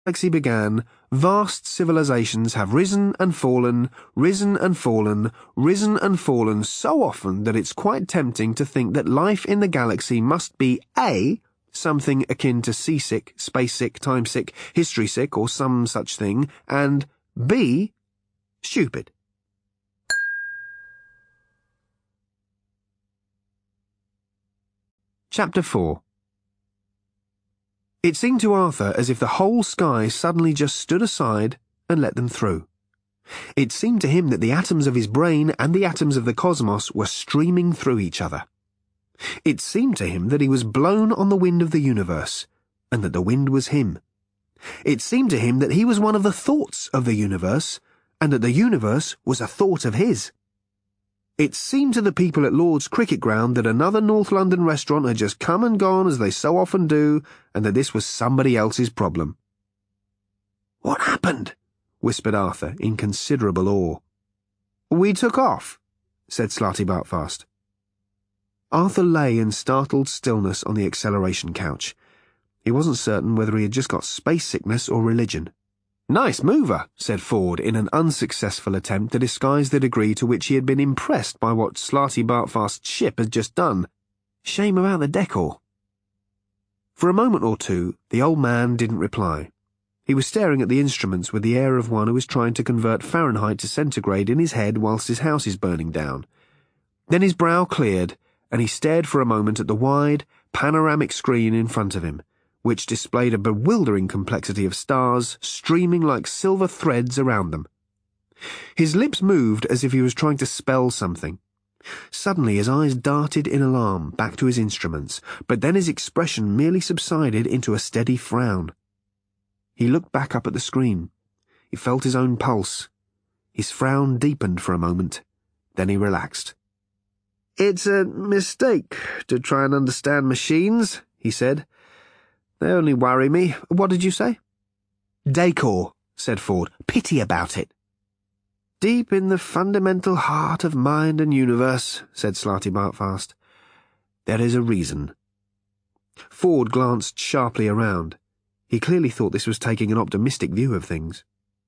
galaxy began, vast civilizations have risen and fallen, risen and fallen, risen and fallen so often that it's quite tempting to think that life in the galaxy must be A, something akin to seasick, space-sick, time-sick, history-sick, or some such thing, and B, stupid. Chapter 4. It seemed to Arthur as if the whole sky suddenly just stood aside and let them through. It seemed to him that the atoms of his brain and the atoms of the cosmos were streaming through each other. It seemed to him that he was blown on the wind of the universe, and that the wind was him. It seemed to him that he was one of the thoughts of the universe, and that the universe was a thought of his. It seemed to the people at Lord's Cricket Ground that another North London restaurant had just come and gone as they so often do, and that this was somebody else's problem. "What happened?" whispered Arthur in considerable awe. "We took off," said Slarty Bartfast. Arthur lay in startled stillness on the acceleration couch. He wasn't certain whether he had just got space sickness or religion. "Nice mover," said Ford in an unsuccessful attempt to disguise the degree to which he had been impressed by what Slarty Bartfast's ship had just done. Shame about the decor. For a moment or two, the old man didn't reply. He was staring at the instruments with the air of one who is trying to convert Fahrenheit to centigrade in his head whilst his house is burning down. Then his brow cleared, and he stared for a moment at the wide, panoramic screen in front of him, which displayed a bewildering complexity of stars streaming like silver threads around them. His lips moved as if he was trying to spell something. Suddenly his eyes darted in alarm back to his instruments, but then his expression merely subsided into a steady frown. He looked back up at the screen. He felt his own pulse. His frown deepened for a moment. Then he relaxed. "It's a mistake to try and understand machines," he said. "They only worry me. What did you say?" "Decor," said Ford. "Pity about it." "Deep in the fundamental heart of mind and universe," said Slarty Bartfast, "there is a reason." Ford glanced sharply around. He clearly thought this was taking an optimistic view of things.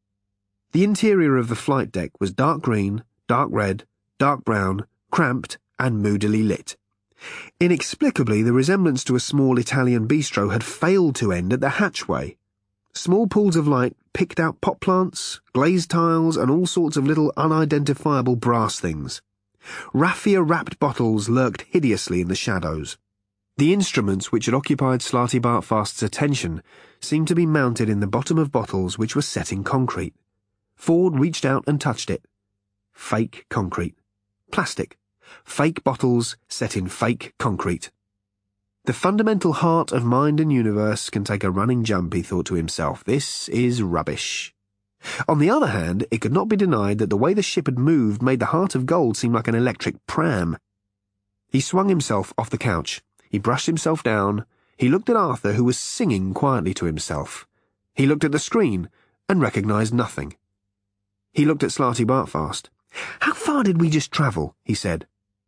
The interior of the flight deck was dark green, dark red, dark brown, cramped, and moodily lit. Inexplicably, the resemblance to a small Italian bistro had failed to end at the hatchway. Small pools of light picked out pot plants, glazed tiles, and all sorts of little unidentifiable brass things. Raffia-wrapped bottles lurked hideously in the shadows. The instruments which had occupied Slarty Bartfast's attention seemed to be mounted in the bottom of bottles which were set in concrete. Ford reached out and touched it. Fake concrete. Plastic. Fake bottles set in fake concrete. The fundamental heart of mind and universe can take a running jump, he thought to himself. This is rubbish. On the other hand, it could not be denied that the way the ship had moved made the heart of gold seem like an electric pram. He swung himself off the couch. He brushed himself down. He looked at Arthur, who was singing quietly to himself. He looked at the screen and recognized nothing. He looked at Slarty Bartfast. "How far did we just travel?" he said.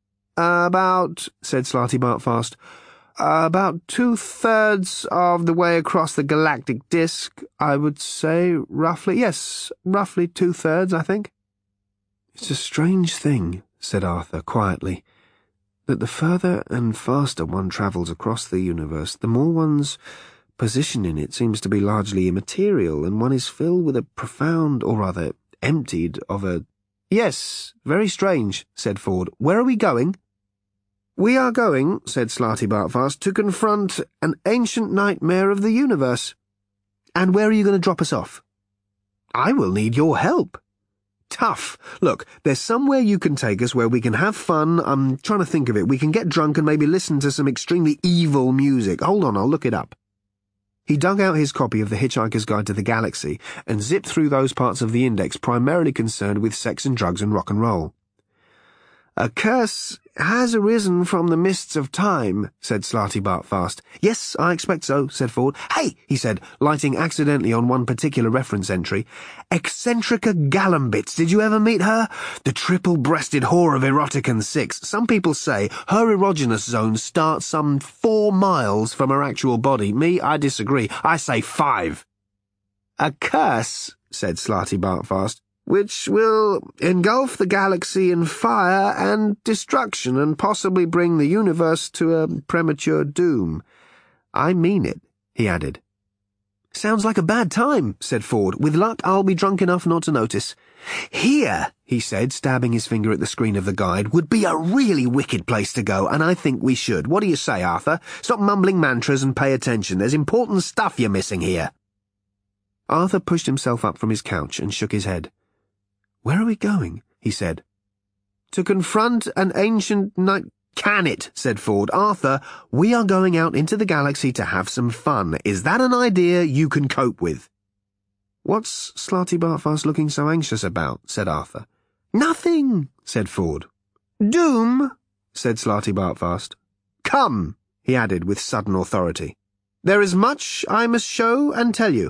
"About," said Slarty Bartfast, "about 2/3 of the way across the galactic disk, I would say, roughly. Yes, roughly 2/3, I think." "It's a strange thing," said Arthur quietly, "that the further and faster one travels across the universe, the more one's position in it seems to be largely immaterial, and one is filled with a profound, or rather emptied of a—" "Yes, very strange," said Ford. "Where are we going?" "We are going," said Slarty Bartfast, "to confront an ancient nightmare of the universe." "And where are you going to drop us off?" "I will need your help." "Tough. Look, there's somewhere you can take us where we can have fun. I'm trying to think of it. We can get drunk and maybe listen to some extremely evil music. Hold on, I'll look it up." He dug out his copy of The Hitchhiker's Guide to the Galaxy and zipped through those parts of the index primarily concerned with sex and drugs and rock and roll. "A curse has arisen from the mists of time," said Slarty Bartfast. "Yes, I expect so," said Ford. "Hey," he said, lighting accidentally on one particular reference entry. "Eccentrica Galambits, did you ever meet her? The triple-breasted whore of Erotican 6. Some people say her erogenous zone starts some 4 miles from her actual body. Me, I disagree. I say 5. "A curse," said Slarty Bartfast, "which will engulf the galaxy in fire and destruction and possibly bring the universe to a premature doom. I mean it," he added. "Sounds like a bad time," said Ford. "With luck, I'll be drunk enough not to notice." "Here," he said, stabbing his finger at the screen of the guide, "would be a really wicked place to go, and I think we should. What do you say, Arthur? Stop mumbling mantras and pay attention. There's important stuff you're missing here." Arthur pushed himself up from his couch and shook his head. "Where are we going?" he said. "To confront an ancient night—" "Can it," said Ford. "Arthur, we are going out into the galaxy to have some fun. Is that an idea you can cope with?" "What's Slarty Bartfast looking so anxious about?" said Arthur. "Nothing," said Ford. "Doom," said Slarty Bartfast. "Come," he added with sudden authority. "There is much I must show and tell you."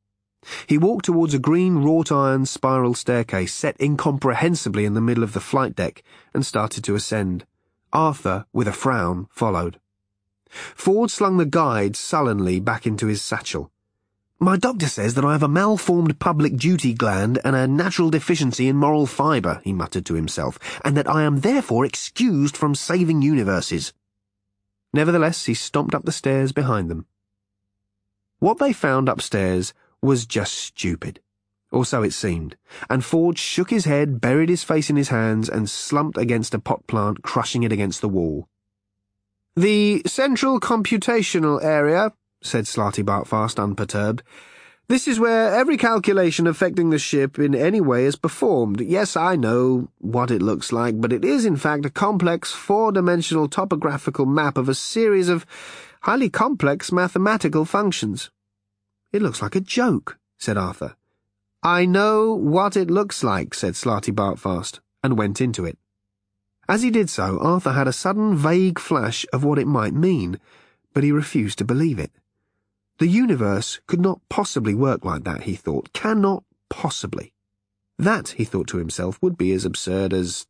He walked towards a green wrought-iron spiral staircase set incomprehensibly in the middle of the flight deck and started to ascend. Arthur, with a frown, followed. Ford slung the guide sullenly back into his satchel. "My doctor says that I have a malformed public duty gland and a natural deficiency in moral fibre," he muttered to himself, "and that I am therefore excused from saving universes." Nevertheless, he stomped up the stairs behind them. What they found upstairs was just stupid, or so it seemed, and Ford shook his head, buried his face in his hands, and slumped against a pot plant, crushing it against the wall. "The central computational area," said Slarty Bartfast, unperturbed. "This is where every calculation affecting the ship in any way is performed. Yes, I know what it looks like, but it is in fact a complex four-dimensional topographical map of a series of highly complex mathematical functions." "It looks like a joke," said Arthur. "I know what it looks like," said Slarty Bartfast, and went into it. As he did so, Arthur had a sudden vague flash of what it might mean, but he refused to believe it. The universe could not possibly work like that, he thought. Cannot possibly. That, he thought to himself, would be as absurd as...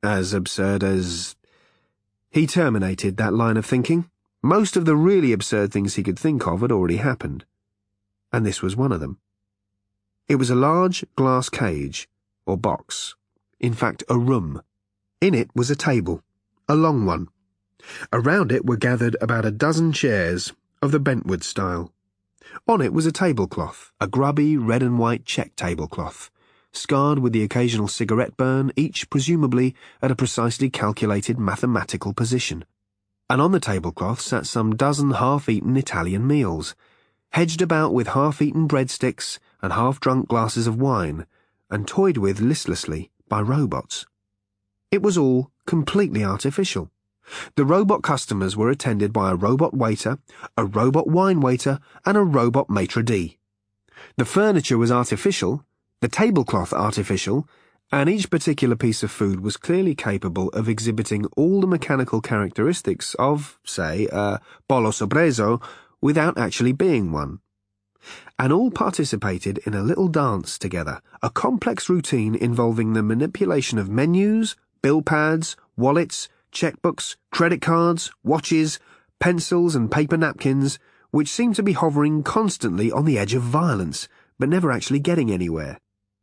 He terminated that line of thinking. Most of the really absurd things he could think of had already happened. And this was one of them. It was a large glass cage, or box. In fact, a room. In it was a table, a long one. Around it were gathered about a dozen chairs, of the Bentwood style. On it was a tablecloth, a grubby red and white check tablecloth, scarred with the occasional cigarette burn, each presumably at a precisely calculated mathematical position. And on the tablecloth sat some dozen half-eaten Italian meals, hedged about with half-eaten breadsticks and half-drunk glasses of wine, and toyed with listlessly by robots. It was all completely artificial. The robot customers were attended by a robot waiter, a robot wine waiter, and a robot maitre d'. The furniture was artificial, the tablecloth artificial, and each particular piece of food was clearly capable of exhibiting all the mechanical characteristics of, say, a bolo sobreso, without actually being one. And all participated in a little dance together, a complex routine involving the manipulation of menus, bill pads, wallets, checkbooks, credit cards, watches, pencils and paper napkins, which seemed to be hovering constantly on the edge of violence, but never actually getting anywhere.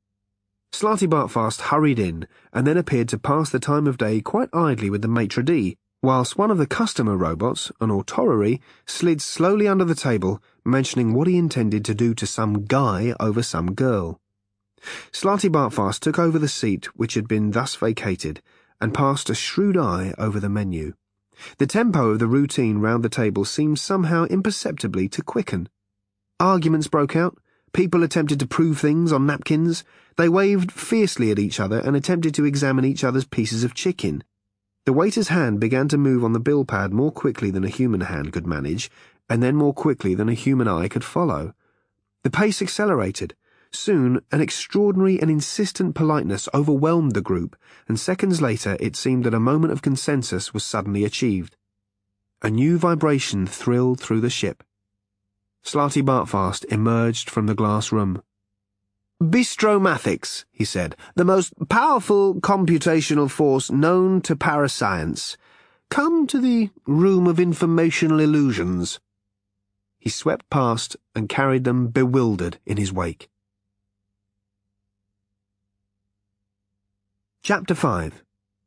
Slarty Bartfast hurried in, and then appeared to pass the time of day quite idly with the maitre d', whilst one of the customer robots, an autorary, slid slowly under the table, mentioning what he intended to do to some guy over some girl. Slarty Bartfast took over the seat which had been thus vacated, and passed a shrewd eye over the menu. The tempo of the routine round the table seemed somehow imperceptibly to quicken. Arguments broke out. People attempted to prove things on napkins. They waved fiercely at each other and attempted to examine each other's pieces of chicken. The waiter's hand began to move on the bill pad more quickly than a human hand could manage, and then more quickly than a human eye could follow. The pace accelerated. Soon, an extraordinary and insistent politeness overwhelmed the group, and seconds later it seemed that a moment of consensus was suddenly achieved. A new vibration thrilled through the ship. Slarty Bartfast emerged from the glass room. "Bistromathics," he said, "the most powerful computational force known to parascience. Come to the room of informational illusions." he swept past and carried them bewildered in his wake. Chapter 5.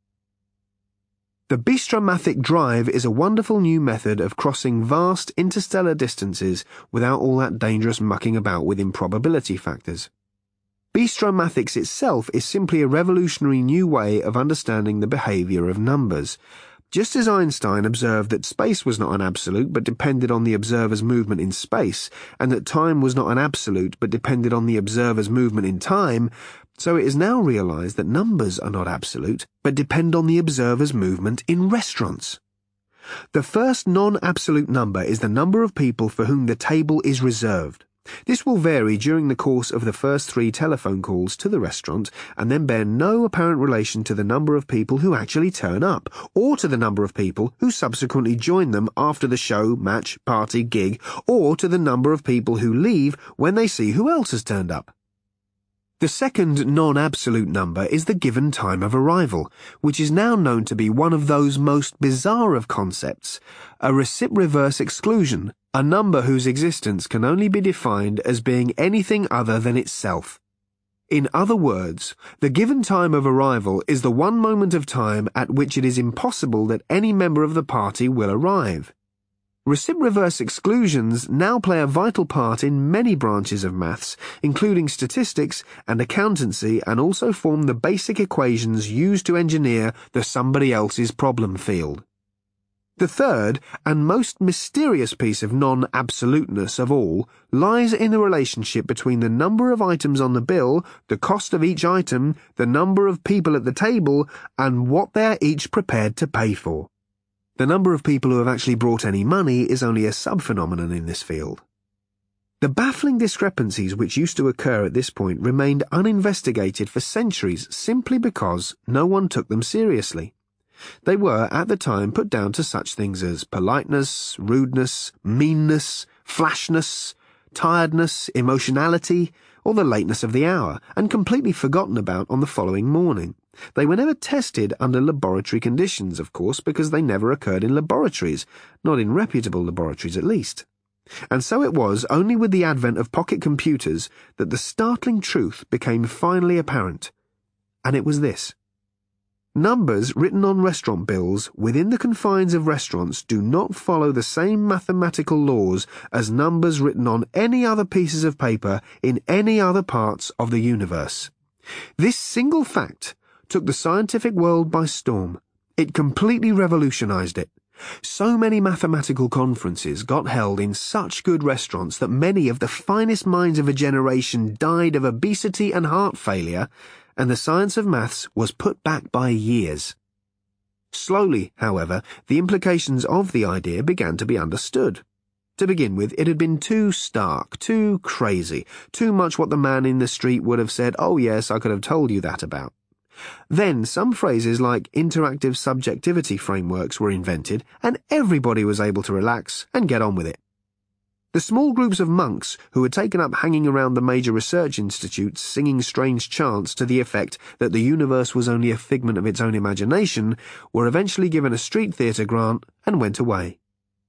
The Bistromathic Drive is a wonderful new method of crossing vast interstellar distances without all that dangerous mucking about with improbability factors. Bistromathics itself is simply a revolutionary new way of understanding the behavior of numbers. Just as Einstein observed that space was not an absolute but depended on the observer's movement in space, and that time was not an absolute but depended on the observer's movement in time, so it is now realized that numbers are not absolute, but depend on the observer's movement in restaurants. The first non-absolute number is the number of people for whom the table is reserved. This will vary during the course of the first 3 telephone calls to the restaurant, and then bear no apparent relation to the number of people who actually turn up, or to the number of people who subsequently join them after the show, match, party, gig, or to the number of people who leave when they see who else has turned up. The second non-absolute number is the given time of arrival, which is now known to be one of those most bizarre of concepts, a reciproreverse exclusion, a number whose existence can only be defined as being anything other than itself. In other words, the given time of arrival is the one moment of time at which it is impossible that any member of the party will arrive. Reciproreverse exclusions now play a vital part in many branches of maths, including statistics and accountancy, and also form the basic equations used to engineer the somebody else's problem field. The third and most mysterious piece of non-absoluteness of all lies in the relationship between the number of items on the bill, the cost of each item, the number of people at the table, and what they are each prepared to pay for. The number of people who have actually brought any money is only a sub-phenomenon in this field. The baffling discrepancies which used to occur at this point remained uninvestigated for centuries simply because no one took them seriously. They were, at the time, put down to such things as politeness, rudeness, meanness, flashness, tiredness, emotionality, or the lateness of the hour, and completely forgotten about on the following morning. They were never tested under laboratory conditions, of course, because they never occurred in laboratories, not in reputable laboratories at least. And so it was only with the advent of pocket computers that the startling truth became finally apparent. And it was this. Numbers written on restaurant bills within the confines of restaurants do not follow the same mathematical laws as numbers written on any other pieces of paper in any other parts of the universe. This single fact took the scientific world by storm. It completely revolutionized it. So many mathematical conferences got held in such good restaurants that many of the finest minds of a generation died of obesity and heart failure, and the science of maths was put back by years. Slowly, however, the implications of the idea began to be understood. To begin with, it had been too stark, too crazy, too much what the man in the street would have said, "Oh yes, I could have told you that about." Then some phrases like interactive subjectivity frameworks were invented, and everybody was able to relax and get on with it. The small groups of monks who had taken up hanging around the major research institutes singing strange chants to the effect that the universe was only a figment of its own imagination were eventually given a street theatre grant and went away.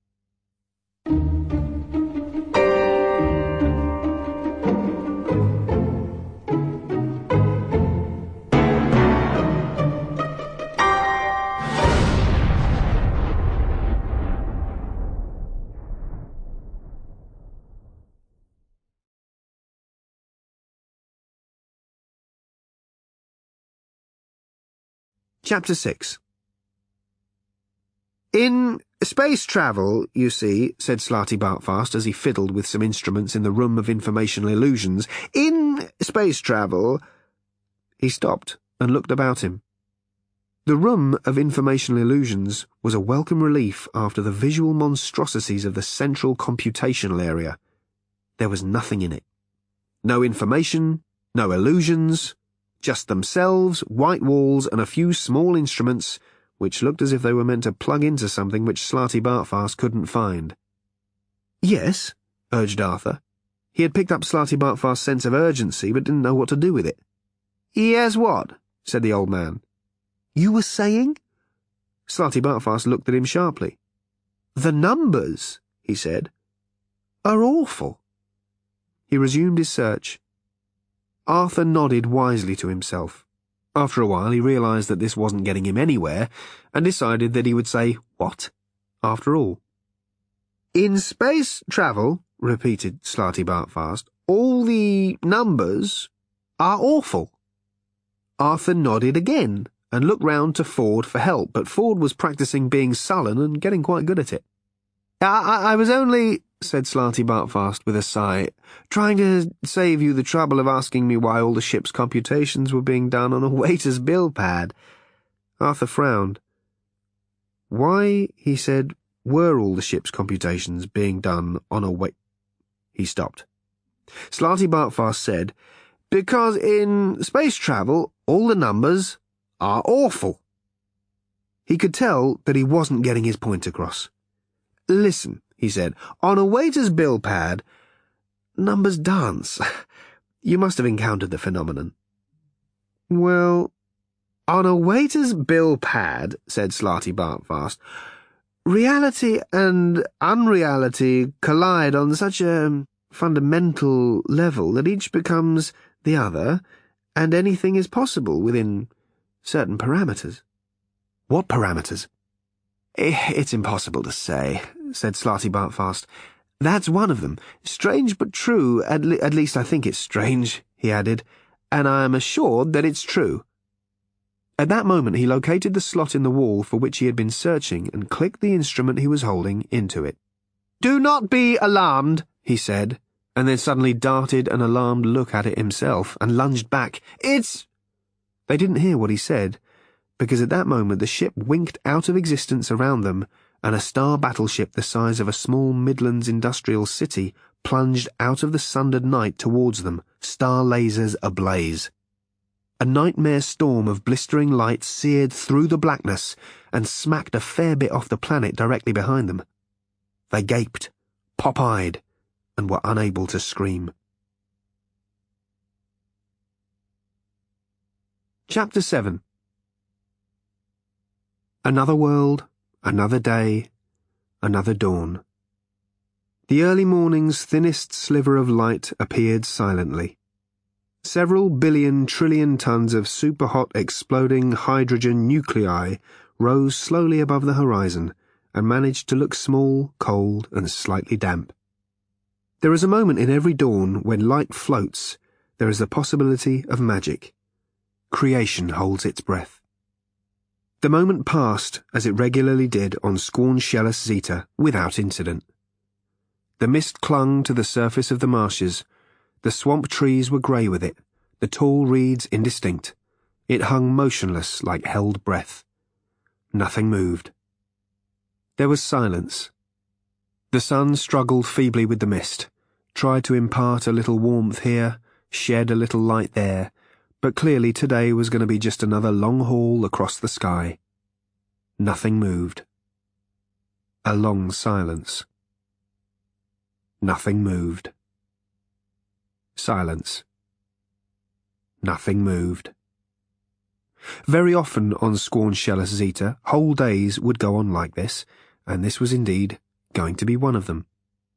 Chapter 6. In space travel, you see, said Slarty Bartfast as he fiddled with some instruments in the room of informational illusions, in space travel... He stopped and looked about him. The room of informational illusions was a welcome relief after the visual monstrosities of the central computational area. There was nothing in it. No information, no illusions, just themselves, white walls, and a few small instruments, which looked as if they were meant to plug into something which Slarty Bartfast couldn't find. "Yes," urged Arthur. He had picked up Slarty Bartfast's sense of urgency, but didn't know what to do with it. "Yes, what?" said the old man. "You were saying?" Slarty Bartfast looked at him sharply. "The numbers," he said. are awful. He resumed his search. Arthur nodded wisely to himself. After a while he realized that this wasn't getting him anywhere, and decided that he would say, "What?" after all. "In space travel," repeated Slarty Bartfast, "all the numbers are awful." Arthur nodded again, and looked round to Ford for help, but Ford was practicing being sullen and getting quite good at it. I was only," said Slarty Bartfast with a sigh, "trying to save you the trouble of asking me why all the ship's computations were being done on a waiter's bill pad." Arthur frowned. "Why," he said, "were all the ship's computations being done on a He stopped. Slarty Bartfast said, "Because in space travel, all the numbers are awful." He could tell that he wasn't getting his point across. "Listen," he said, "on a waiter's bill pad, numbers dance. You must have encountered the phenomenon." "Well, on a waiter's bill pad," said Slarty Bartfast, "reality and unreality collide on such a fundamental level that each becomes the other, and anything is possible within certain parameters." "What parameters?" "It's impossible to say," said Slarty Bartfast. "That's one of them. Strange but true, at least I think it's strange," he added, "and I am assured that it's true." At that moment he located the slot in the wall for which he had been searching and clicked the instrument he was holding into it. "Do not be alarmed," he said, and then suddenly darted an alarmed look at it himself and lunged back. "It's—" They didn't hear what he said, because at that moment the ship winked out of existence around them, and a star battleship the size of a small Midlands industrial city plunged out of the sundered night towards them, star lasers ablaze. A nightmare storm of blistering light seared through the blackness and smacked a fair bit off the planet directly behind them. They gaped, pop-eyed, and were unable to scream. Chapter 7. Another world, another day, another dawn. The early morning's thinnest sliver of light appeared silently. Several billion trillion tons of super-hot exploding hydrogen nuclei rose slowly above the horizon and managed to look small, cold, and slightly damp. There is a moment in every dawn when light floats, there is the possibility of magic. Creation holds its breath. The moment passed, as it regularly did on Scornshellus Zeta, without incident. The mist clung to the surface of the marshes. The swamp trees were grey with it, the tall reeds indistinct. It hung motionless like held breath. Nothing moved. There was silence. The sun struggled feebly with the mist, tried to impart a little warmth here, shed a little light there, but clearly today was going to be just another long haul across the sky. Nothing moved. A long silence. Nothing moved. Silence. Nothing moved. Very often on Scornshellus Zeta, whole days would go on like this, and this was indeed going to be one of them.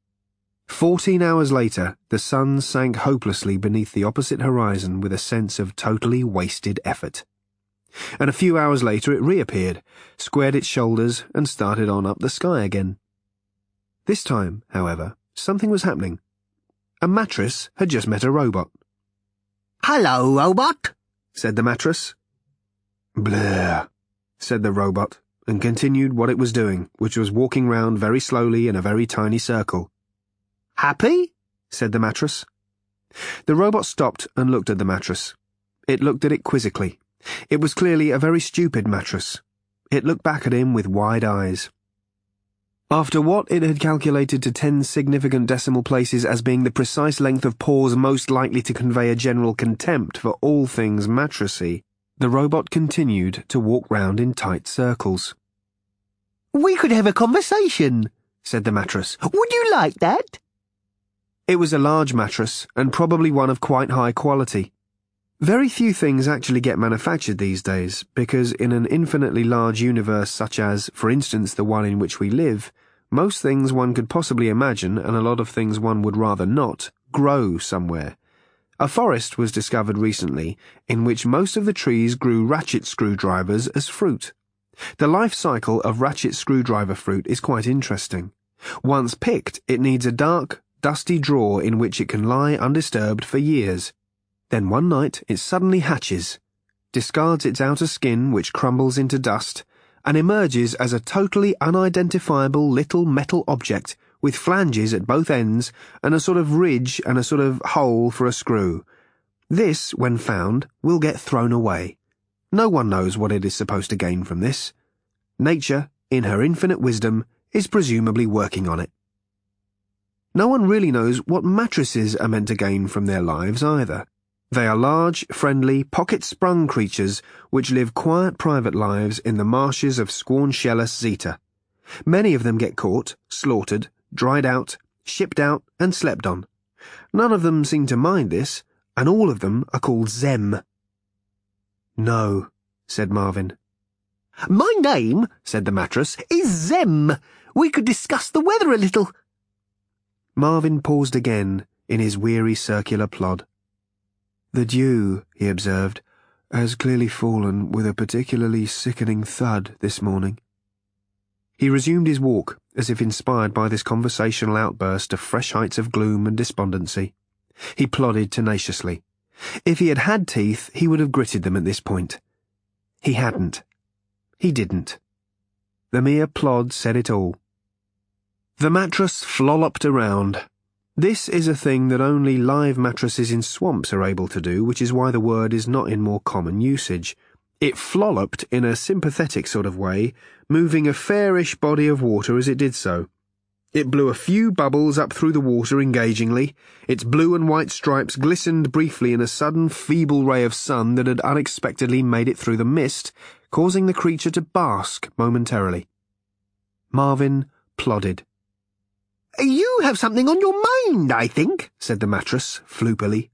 14 hours later, the sun sank hopelessly beneath the opposite horizon with a sense of totally wasted effort. And a few hours later it reappeared, squared its shoulders, and started on up the sky again. This time, however, something was happening. A mattress had just met a robot. "Hello, robot," said the mattress. "Bleh," said the robot, and continued what it was doing, which was walking round very slowly in a very tiny circle. "Happy?" said the mattress. The robot stopped and looked at the mattress. It looked at it quizzically. It was clearly a very stupid mattress. It looked back at him with wide eyes. After what it had calculated to 10 significant decimal places as being the precise length of pause most likely to convey a general contempt for all things mattressy, the robot continued to walk round in tight circles. "We could have a conversation," said the mattress. "Would you like that?" It was a large mattress, and probably one of quite high quality. Very few things actually get manufactured these days, because in an infinitely large universe such as, for instance, the one in which we live, Most things one could possibly imagine, and a lot of things one would rather not, grow somewhere. A forest was discovered recently in which most of the trees grew ratchet screwdrivers as fruit. The life cycle of ratchet screwdriver fruit is quite interesting. Once picked, it needs a dark, dusty drawer in which it can lie undisturbed for years. Then one night it suddenly hatches, discards its outer skin, which crumbles into dust, and emerges as a totally unidentifiable little metal object with flanges at both ends and a sort of ridge and a sort of hole for a screw. This, when found, will get thrown away. No one knows what it is supposed to gain from this. Nature, in her infinite wisdom, is presumably working on it. No one really knows what mattresses are meant to gain from their lives either. They are large, friendly, pocket-sprung creatures which live quiet private lives in the marshes of Squarnshellus Zeta. Many of them get caught, slaughtered, dried out, shipped out, and slept on. None of them seem to mind this, and all of them are called Zem. "No," said Marvin. My name, said the mattress, is Zem. We could discuss the weather a little. Marvin paused again in his weary circular plod. "The dew," he observed, "has clearly fallen with a particularly sickening thud this morning." He resumed his walk, as if inspired by this conversational outburst to fresh heights of gloom and despondency. He plodded tenaciously. If he had had teeth, he would have gritted them at this point. He hadn't. He didn't. The mere plod said it all. The mattress flolloped around. This is a thing that only live mattresses in swamps are able to do, which is why the word is not in more common usage. It flolloped in a sympathetic sort of way, moving a fairish body of water as it did so. It blew a few bubbles up through the water engagingly. Its blue and white stripes glistened briefly in a sudden feeble ray of sun that had unexpectedly made it through the mist, causing the creature to bask momentarily. Marvin plodded. You have something on your mind, I think, said the mattress, floopily.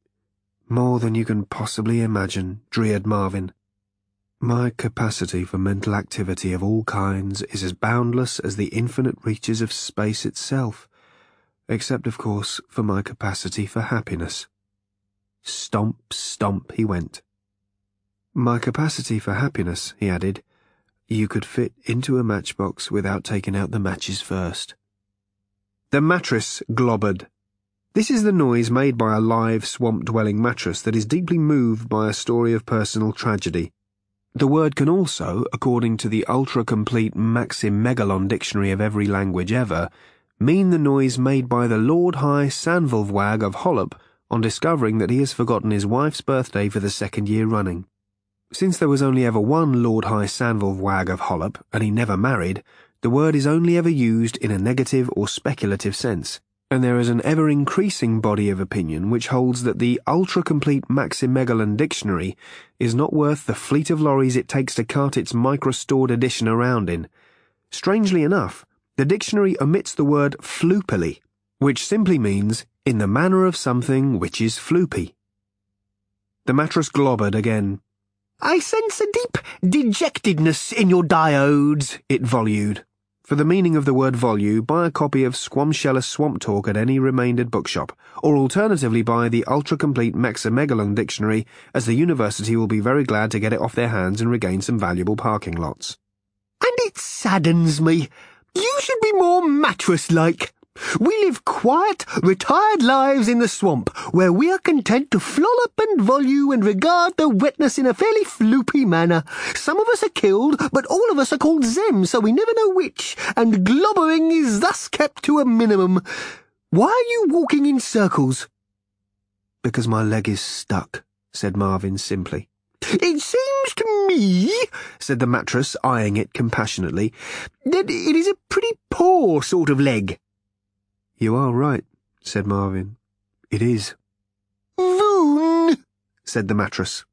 More than you can possibly imagine, dreared Marvin. My capacity for mental activity of all kinds is as boundless as the infinite reaches of space itself, except, of course, for my capacity for happiness. Stomp, stomp, he went. My capacity for happiness, he added, you could fit into a matchbox without taking out the matches first. The mattress globbered. This is the noise made by a live, swamp-dwelling mattress that is deeply moved by a story of personal tragedy. The word can also, according to the ultra-complete Maximegalon dictionary of every language ever, mean the noise made by the Lord High Sandvalwag of Hollop on discovering that he has forgotten his wife's birthday for the 2nd year running. Since there was only ever one Lord High Sandvalwag of Hollop, and he never married, the word is only ever used in a negative or speculative sense, and there is an ever-increasing body of opinion which holds that the ultra-complete Maximegalon dictionary is not worth the fleet of lorries it takes to cart its micro-stored edition around in. Strangely enough, the dictionary omits the word floopily, which simply means in the manner of something which is floopy. The mattress globbered again. I sense a deep dejectedness in your diodes, it volued. For the meaning of the word volue, buy a copy of Squamshellus Swamp Talk at any remaindered bookshop, or alternatively buy the ultra-complete Maximegalon dictionary, as the university will be very glad to get it off their hands and regain some valuable parking lots. And it saddens me. You should be more mattress-like. We live quiet, retired lives in the swamp, where we are content to flollop and volue and regard the wetness in a fairly floopy manner. Some of us are killed, but all of us are called Zem, so we never know which, and globbering is thus kept to a minimum. Why are you walking in circles? Because my leg is stuck, said Marvin simply. It seems to me, said the mattress, eyeing it compassionately, that it is a pretty poor sort of leg. You are right, said Marvin. It is. Voon, said the mattress.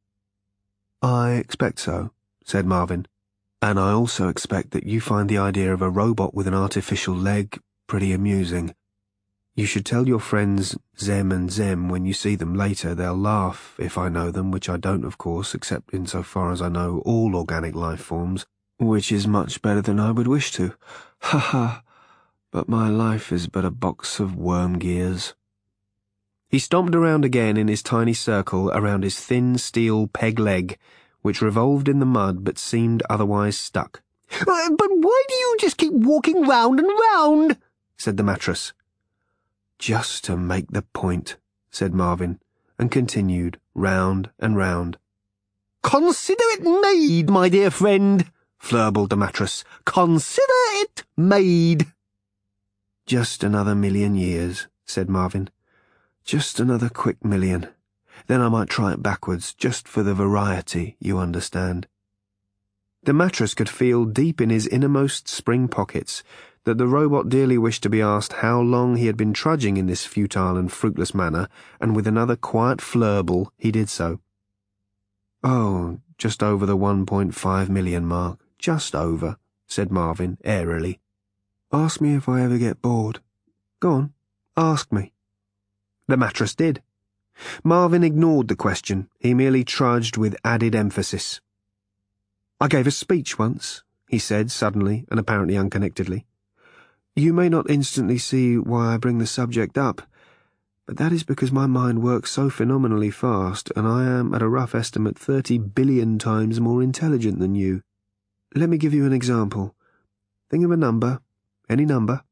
I expect so, said Marvin. And I also expect that you find the idea of a robot with an artificial leg pretty amusing. You should tell your friends Zem and Zem when you see them later. They'll laugh if I know them, which I don't, of course, except insofar as I know all organic life forms, which is much better than I would wish to. Ha ha. But my life is but a box of worm gears. He stomped around again in his tiny circle around his thin steel peg leg, which revolved in the mud but seemed otherwise stuck. But why do you just keep walking round and round? Said the mattress. Just to make the point, said Marvin, and continued round and round. Consider it made, my dear friend, flurbled the mattress. Consider it made. Just another 1,000,000 years, said Marvin. Just another quick 1,000,000. Then I might try it backwards, just for the variety, you understand. The mattress could feel deep in his innermost spring pockets that the robot dearly wished to be asked how long he had been trudging in this futile and fruitless manner, and with another quiet flurble he did so. Oh, just over the 1.5 million mark, just over, said Marvin airily. Ask me if I ever get bored. Go on, ask me. The mattress did. Marvin ignored the question. He merely trudged with added emphasis. I gave a speech once, he said suddenly and apparently unconnectedly. You may not instantly see why I bring the subject up, but that is because my mind works so phenomenally fast, and I am, at a rough estimate, 30 billion times more intelligent than you. Let me give you an example. Think of a number. Any number.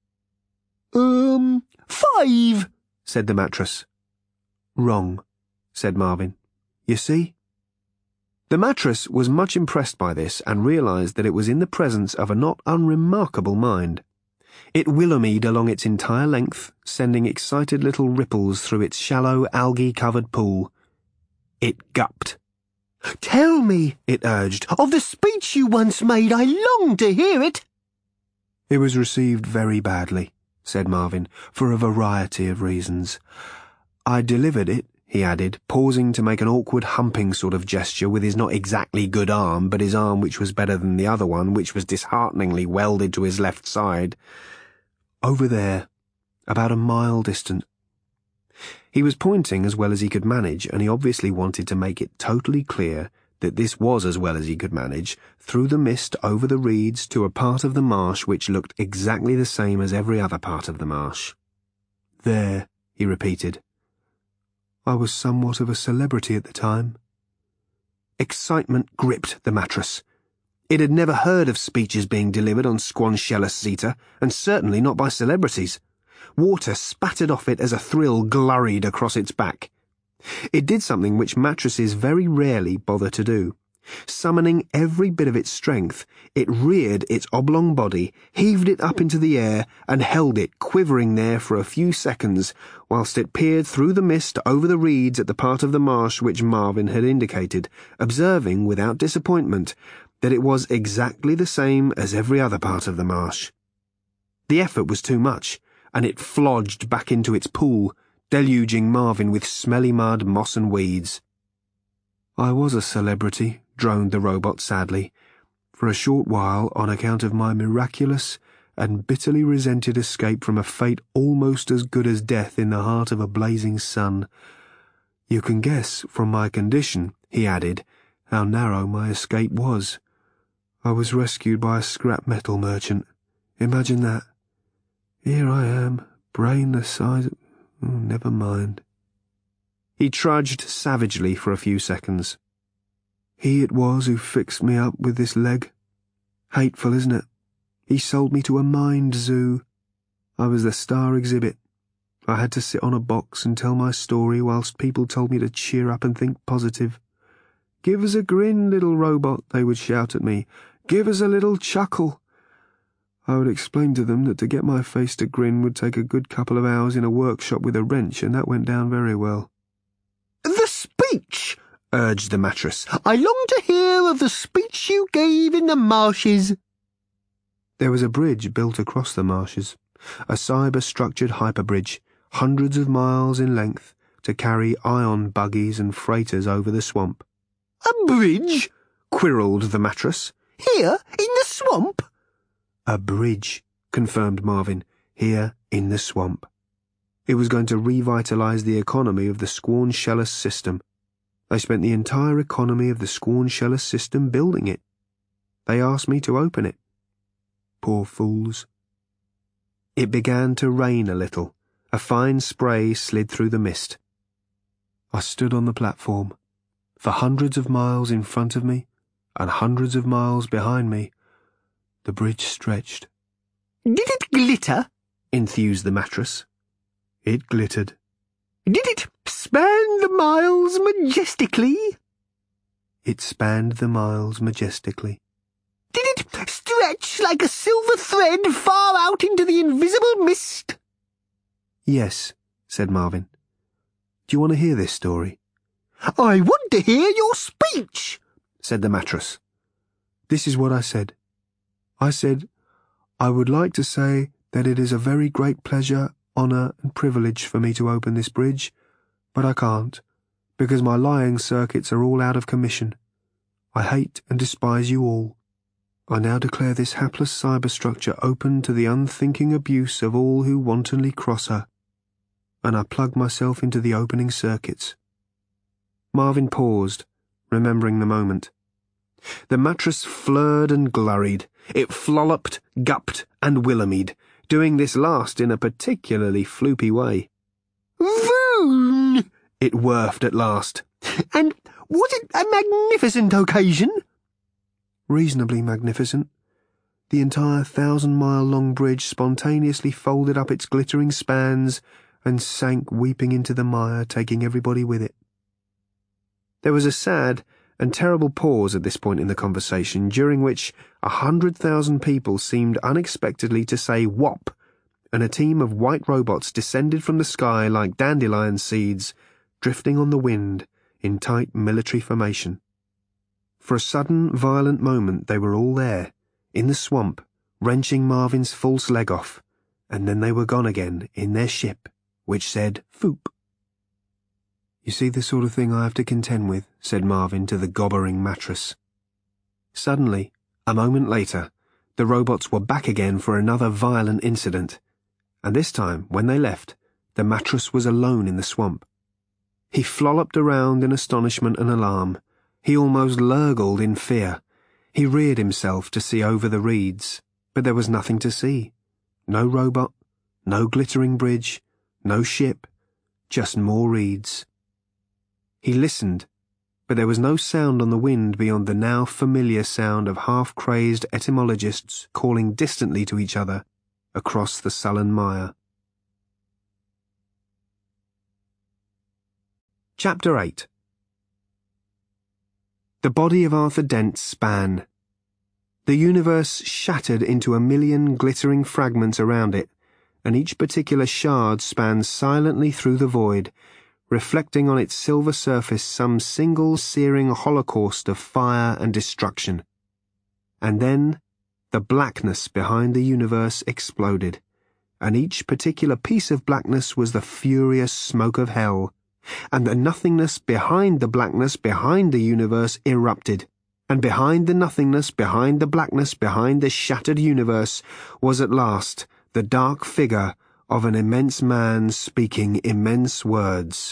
5, said the mattress. Wrong, said Marvin. You see? The mattress was much impressed by this and realized that it was in the presence of a not unremarkable mind. It willow-mead along its entire length, sending excited little ripples through its shallow, algae-covered pool. It gupped. Tell me, it urged, of the speech you once made. I long to hear it. It was received very badly, said Marvin, for a variety of reasons. I delivered it, he added, pausing to make an awkward humping sort of gesture with his not exactly good arm, but his arm which was better than the other one, which was dishearteningly welded to his left side. Over there, about a mile distant. He was pointing as well as he could manage, and he obviously wanted to make it totally clear that this was as well as he could manage, through the mist over the reeds to a part of the marsh which looked exactly the same as every other part of the marsh. There, he repeated. I was somewhat of a celebrity at the time. Excitement gripped the mattress. It had never heard of speeches being delivered on Squanchella Zeta, and certainly not by celebrities. Water spattered off it as a thrill glurried across its back. It did something which mattresses very rarely bother to do. Summoning every bit of its strength, it reared its oblong body, heaved it up into the air, and held it quivering there for a few seconds, whilst it peered through the mist over the reeds at the part of the marsh which Marvin had indicated, observing, without disappointment, that it was exactly the same as every other part of the marsh. The effort was too much, and it flodged back into its pool, deluging Marvin with smelly mud, moss and weeds. I was a celebrity, droned the robot sadly, for a short while on account of my miraculous and bitterly resented escape from a fate almost as good as death in the heart of a blazing sun. You can guess from my condition, he added, how narrow my escape was. I was rescued by a scrap metal merchant. Imagine that. Here I am, brain the size of... Oh, never mind. He trudged savagely for a few seconds. He it was who fixed me up with this leg. Hateful, isn't it? He sold me to a mind zoo. I was the star exhibit. I had to sit on a box and tell my story whilst people told me to cheer up and think positive. Give us a grin, little robot, they would shout at me. Give us a little chuckle. I would explain to them that to get my face to grin would take a good couple of hours in a workshop with a wrench, and that went down very well. The speech, urged the mattress. I long to hear of the speech you gave in the marshes. There was a bridge built across the marshes, a cyber-structured hyperbridge, hundreds of miles in length, to carry ion buggies and freighters over the swamp. A bridge? Quirrelled the mattress. Here, in the swamp? A bridge, confirmed Marvin, here in the swamp. It was going to revitalize the economy of the Squanchella system. They spent the entire economy of the Squanchella system building it. They asked me to open it. Poor fools. It began to rain a little. A fine spray slid through the mist. I stood on the platform. For hundreds of miles in front of me, and hundreds of miles behind me, the bridge stretched. Did it glitter? Enthused the mattress. It glittered. Did it span the miles majestically? It spanned the miles majestically. Did it stretch like a silver thread far out into the invisible mist? Yes, said Marvin. Do you want to hear this story? I want to hear your speech, said the mattress. This is what I said. I said, I would like to say that it is a very great pleasure, honour and privilege for me to open this bridge, but I can't, because my lying circuits are all out of commission. I hate and despise you all. I now declare this hapless cyberstructure open to the unthinking abuse of all who wantonly cross her. And I plug myself into the opening circuits. Marvin paused, remembering the moment. The mattress flurred and glurried. It flolloped, gupped, and willamied, doing this last in a particularly floopy way. Voon! It whirfed at last. And was it a magnificent occasion? Reasonably magnificent. The entire 1,000-mile-long bridge spontaneously folded up its glittering spans and sank weeping into the mire, taking everybody with it. There was a sad and terrible pause at this point in the conversation, during which 100,000 people seemed unexpectedly to say "whop," and a team of white robots descended from the sky like dandelion seeds, drifting on the wind in tight military formation. For a sudden, violent moment they were all there, in the swamp, wrenching Marvin's false leg off, and then they were gone again in their ship, which said "Foop." You see the sort of thing I have to contend with, said Marvin to the gobbering mattress. Suddenly, a moment later, the robots were back again for another violent incident, and this time, when they left, the mattress was alone in the swamp. He flolloped around in astonishment and alarm. He almost lurgled in fear. He reared himself to see over the reeds, but there was nothing to see. No robot, no glittering bridge, no ship, just more reeds. He listened, but there was no sound on the wind beyond the now familiar sound of half-crazed etymologists calling distantly to each other across the sullen mire. Chapter 8. The body of Arthur Dent span. The universe shattered into a million glittering fragments around it, and each particular shard span silently through the void, reflecting on its silver surface some single searing holocaust of fire and destruction. And then the blackness behind the universe exploded, and each particular piece of blackness was the furious smoke of hell, and the nothingness behind the blackness behind the universe erupted, and behind the nothingness behind the blackness behind the shattered universe was at last the dark figure of an immense man speaking immense words.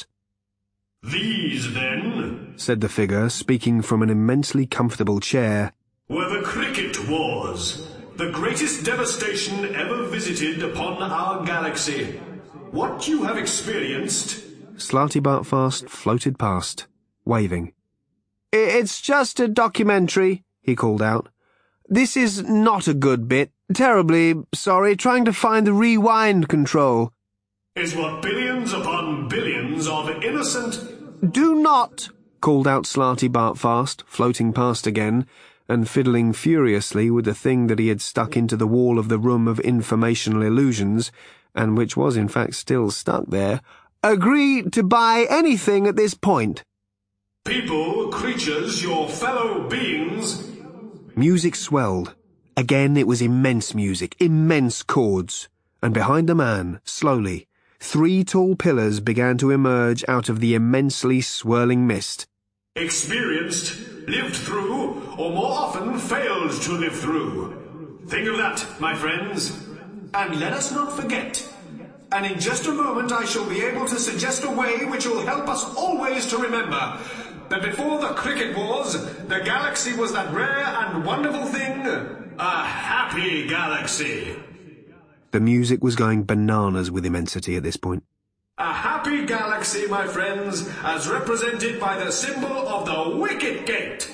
These, then, said the figure, speaking from an immensely comfortable chair, were the Cricket Wars, the greatest devastation ever visited upon our galaxy. What you have experienced... Slarty Bartfast floated past, waving. It's just a documentary, he called out. This is not a good bit. Terribly sorry, trying to find the rewind control. Is what billions upon billions of innocent... Do not, called out Slarty Bartfast, floating past again, and fiddling furiously with the thing that he had stuck into the wall of the room of informational illusions, and which was in fact still stuck there, agree to buy anything at this point. People, creatures, your fellow beings... Music swelled. Again it was immense music, immense chords, and behind the man, slowly, 3 tall pillars began to emerge out of the immensely swirling mist. Experienced, lived through, or more often failed to live through. Think of that, my friends. And let us not forget. And in just a moment I shall be able to suggest a way which will help us always to remember that before the Cricket Wars, the galaxy was that rare and wonderful thing, a happy galaxy. The music was going bananas with immensity at this point. A happy galaxy, my friends, as represented by the symbol of the Wicket Gate.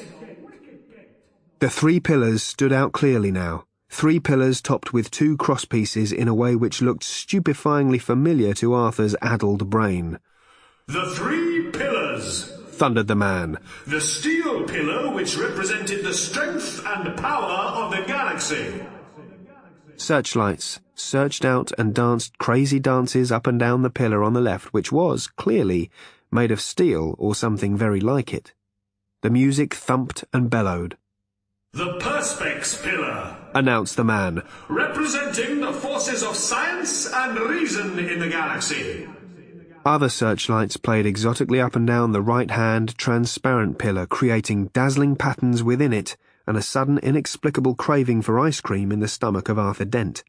The 3 pillars stood out clearly now. 3 pillars topped with 2 crosspieces in a way which looked stupefyingly familiar to Arthur's addled brain. The 3 pillars, thundered the man. The steel pillar which represented the strength and power of the galaxy. Searchlights searched out and danced crazy dances up and down the pillar on the left, which was, clearly, made of steel or something very like it. The music thumped and bellowed. The Perspex pillar, announced the man, representing the forces of science and reason in the galaxy. Other searchlights played exotically up and down the right-hand transparent pillar, creating dazzling patterns within it and a sudden inexplicable craving for ice cream in the stomach of Arthur Dent.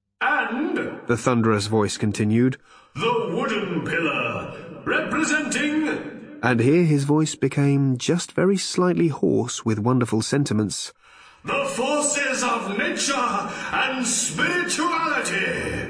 And, the thunderous voice continued, the wooden pillar, representing... And here his voice became just very slightly hoarse with wonderful sentiments. The forces of nature and spirituality.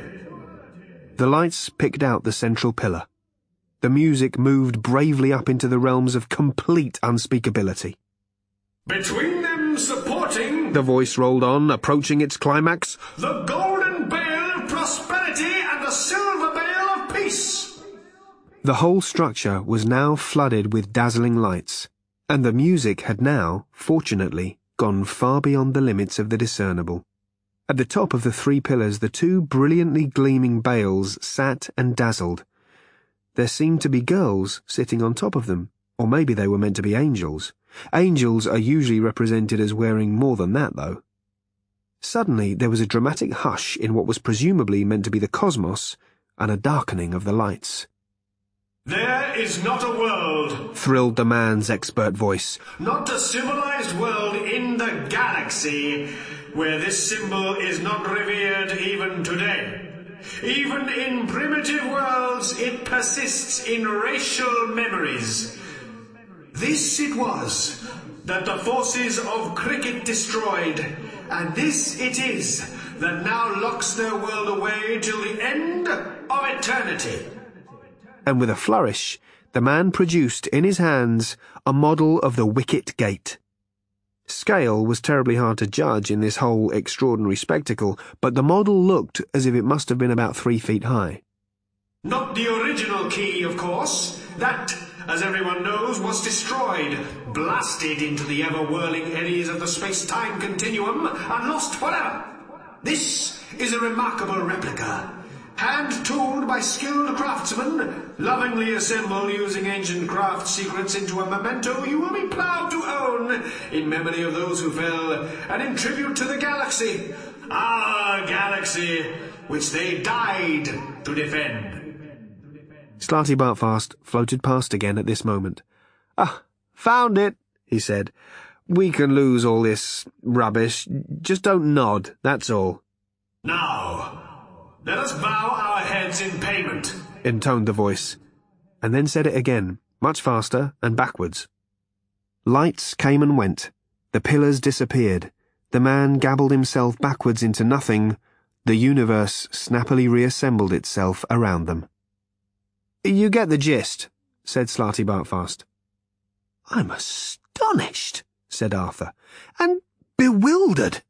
The lights picked out the central pillar. The music moved bravely up into the realms of complete unspeakability. Between them supporting, the voice rolled on, approaching its climax, the golden bale of prosperity and the silver bale of peace. The whole structure was now flooded with dazzling lights, and the music had now, fortunately, gone far beyond the limits of the discernible. At the top of the 3 pillars, the 2 brilliantly gleaming bales sat and dazzled. There seemed to be girls sitting on top of them, or maybe they were meant to be angels. Angels are usually represented as wearing more than that, though. Suddenly there was a dramatic hush in what was presumably meant to be the cosmos, and a darkening of the lights. There is not a world, thrilled the man's expert voice, not a civilized world in the galaxy where this symbol is not revered even today. Even in primitive worlds, it persists in racial memories. This it was that the forces of cricket destroyed, and this it is that now locks their world away till the end of eternity. And with a flourish, the man produced in his hands a model of the Wicket Gate. Scale was terribly hard to judge in this whole extraordinary spectacle, but the model looked as if it must have been about 3 feet high. Not the original key, of course. That, as everyone knows, was destroyed, blasted into the ever-whirling eddies of the space-time continuum, and lost forever. This is a remarkable replica, hand-tooled by skilled craftsmen, lovingly assembled using ancient craft secrets into a memento you will be proud to own, in memory of those who fell, and in tribute to the galaxy, our galaxy, which they died to defend. Slarty Bartfast floated past again at this moment. "Ah, found it," he said. "We can lose all this rubbish. Just don't nod, that's all." Now, let us bow our heads in payment, intoned the voice, and then said it again, much faster and backwards. Lights came and went. The pillars disappeared. The man gabbled himself backwards into nothing. The universe snappily reassembled itself around them. "You get the gist," said Slarty Bartfast. "I'm astonished," said Arthur, "and bewildered."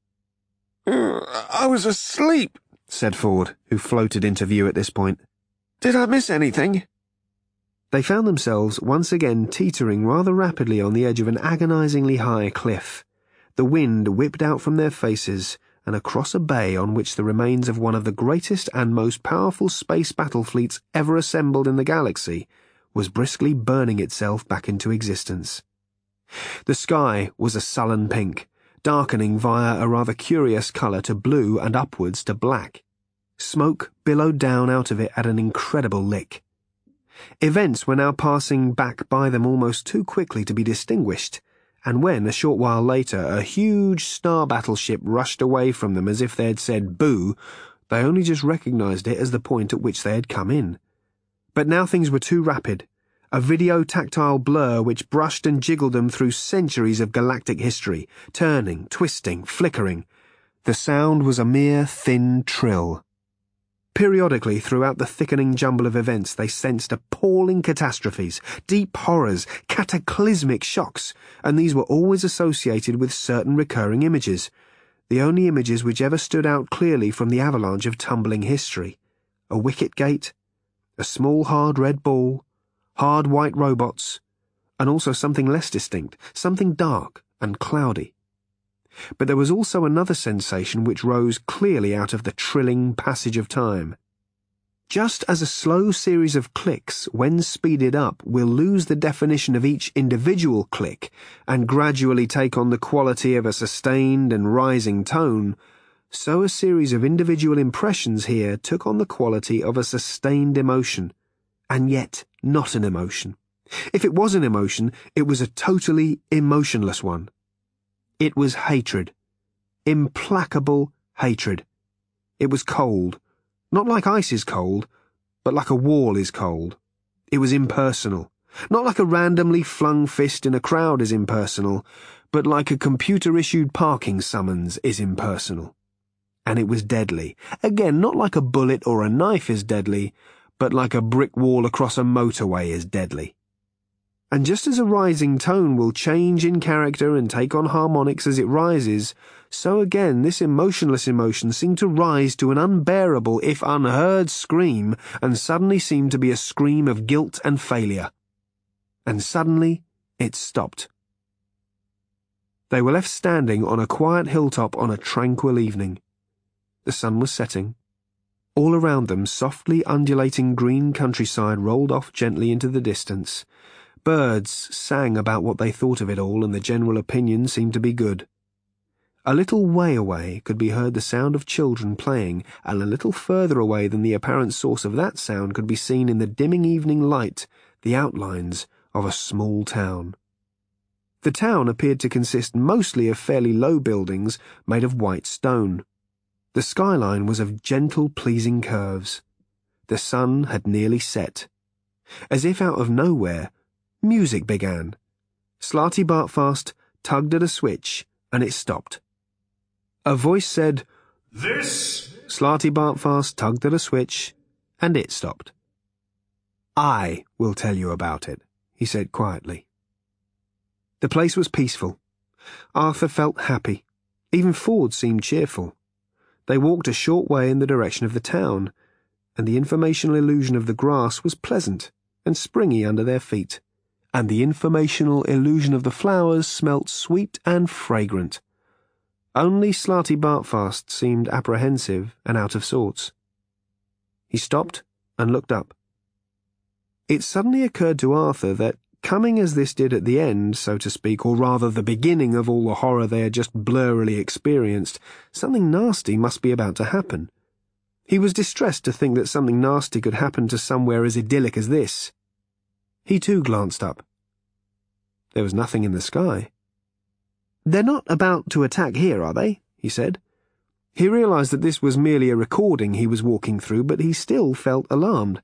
"I was asleep," said Ford, who floated into view at this point. "Did I miss anything?" They found themselves once again teetering rather rapidly on the edge of an agonizingly high cliff. The wind whipped out from their faces and across a bay on which the remains of one of the greatest and most powerful space battle fleets ever assembled in the galaxy was briskly burning itself back into existence. The sky was a sullen pink, darkening via a rather curious colour to blue and upwards to black. Smoke billowed down out of it at an incredible lick. Events were now passing back by them almost too quickly to be distinguished, and when, a short while later, a huge star battleship rushed away from them as if they had said boo, they only just recognized it as the point at which they had come in. But now things were too rapid, a video-tactile blur which brushed and jiggled them through centuries of galactic history, turning, twisting, flickering. The sound was a mere thin trill. Periodically, throughout the thickening jumble of events, they sensed appalling catastrophes, deep horrors, cataclysmic shocks, and these were always associated with certain recurring images, the only images which ever stood out clearly from the avalanche of tumbling history. A wicket gate, a small hard red ball, hard white robots, and also something less distinct, something dark and cloudy. But there was also another sensation which rose clearly out of the trilling passage of time. Just as a slow series of clicks, when speeded up, will lose the definition of each individual click and gradually take on the quality of a sustained and rising tone, so a series of individual impressions here took on the quality of a sustained emotion, and yet not an emotion. If it was an emotion, it was a totally emotionless one. It was hatred. Implacable hatred. It was cold. Not like ice is cold, but like a wall is cold. It was impersonal. Not like a randomly flung fist in a crowd is impersonal, but like a computer-issued parking summons is impersonal. And it was deadly. Again, not like a bullet or a knife is deadly, but like a brick wall across a motorway is deadly. And just as a rising tone will change in character and take on harmonics as it rises, so again this emotionless emotion seemed to rise to an unbearable, if unheard, scream, and suddenly seemed to be a scream of guilt and failure. And suddenly it stopped. They were left standing on a quiet hilltop on a tranquil evening. The sun was setting. All around them, softly undulating green countryside rolled off gently into the distance. Birds sang about what they thought of it all, and the general opinion seemed to be good. A little way away could be heard the sound of children playing, and a little further away than the apparent source of that sound could be seen in the dimming evening light the outlines of a small town. The town appeared to consist mostly of fairly low buildings made of white stone. The skyline was of gentle, pleasing curves. The sun had nearly set. As if out of nowhere, music began. Slarty Bartfast tugged at a switch, and it stopped. A voice said, "This?" Slarty Bartfast tugged at a switch, and it stopped. "I will tell you about it," he said quietly. The place was peaceful. Arthur felt happy. Even Ford seemed cheerful. They walked a short way in the direction of the town, and the informational illusion of the grass was pleasant and springy under their feet, and the informational illusion of the flowers smelt sweet and fragrant. Only Slarty Bartfast seemed apprehensive and out of sorts. He stopped and looked up. It suddenly occurred to Arthur that, coming as this did at the end, so to speak, or rather the beginning of all the horror they had just blurrily experienced, something nasty must be about to happen. He was distressed to think that something nasty could happen to somewhere as idyllic as this. He too glanced up. There was nothing in the sky. "They're not about to attack here, are they?" he said. He realized that this was merely a recording he was walking through, but he still felt alarmed.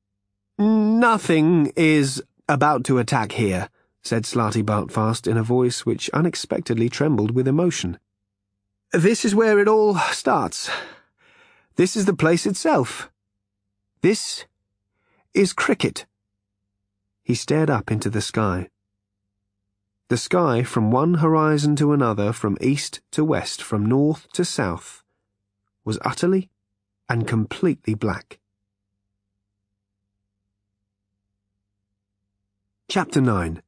"Nothing is about to attack here," said Slarty Bartfast in a voice which unexpectedly trembled with emotion. "This is where it all starts. This is the place itself. This is Cricket." He stared up into the sky. The sky, from one horizon to another, from east to west, from north to south, was utterly and completely black. Chapter 9.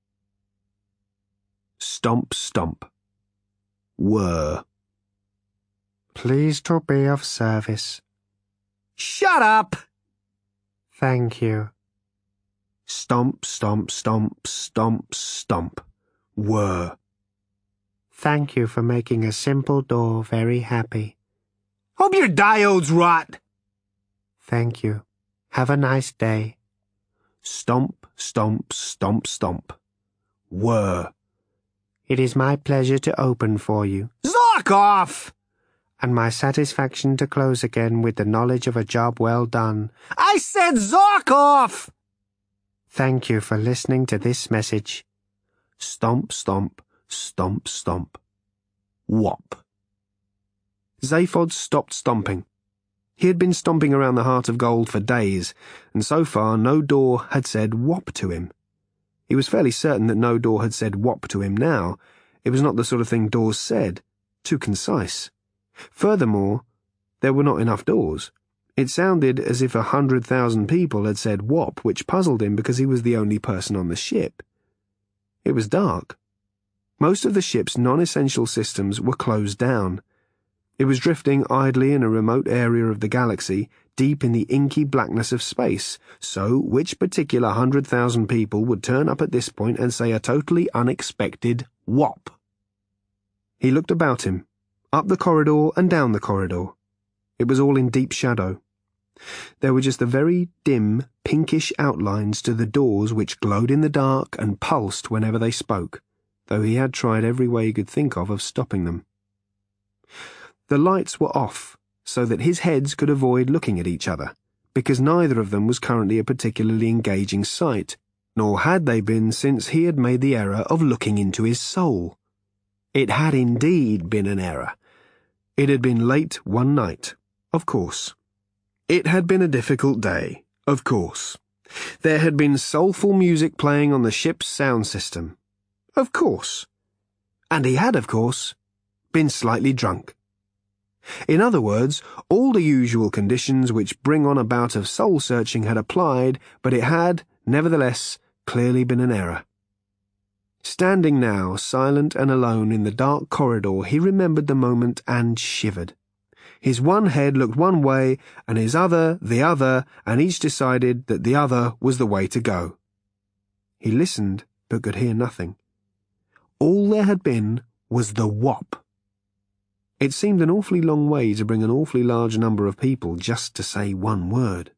Stomp, stomp. Whir. "Pleased to be of service." Shut up! "Thank you." Stomp, stomp, stomp, stomp, stomp. Whir. "Thank you for making a simple door very happy." Hope your diodes rot! "Thank you. Have a nice day." Stomp, stomp, stomp, stomp. Whir. "It is my pleasure to open for you, Zark off! and my satisfaction to close again with the knowledge of a job well done. I said zark off! Thank you for listening to this message." Stomp, stomp, stomp, stomp. Whop. Zaphod stopped stomping. He had been stomping around the Heart of Gold for days, and so far no door had said whop to him. He was fairly certain that no door had said whop to him now. It was not the sort of thing doors said. Too concise. Furthermore, there were not enough doors. It sounded as if 100,000 people had said whop, which puzzled him because he was the only person on the ship. It was dark. Most of the ship's non-essential systems were closed down. It was drifting idly in a remote area of the galaxy, deep in the inky blackness of space, so which particular 100,000 people would turn up at this point and say a totally unexpected whop? He looked about him, up the corridor and down the corridor. It was all in deep shadow. There were just the very dim, pinkish outlines to the doors which glowed in the dark and pulsed whenever they spoke, though he had tried every way he could think of stopping them. The lights were off, so that his heads could avoid looking at each other, because neither of them was currently a particularly engaging sight, nor had they been since he had made the error of looking into his soul. It had indeed been an error. It had been late one night, of course. It had been a difficult day, of course. There had been soulful music playing on the ship's sound system, of course. And he had, of course, been slightly drunk. In other words, all the usual conditions which bring on a bout of soul-searching had applied, but it had, nevertheless, clearly been an error. Standing now, silent and alone in the dark corridor, he remembered the moment and shivered. His one head looked one way, and his other the other, and each decided that the other was the way to go. He listened, but could hear nothing. All there had been was the whop. It seemed an awfully long way to bring an awfully large number of people just to say one word.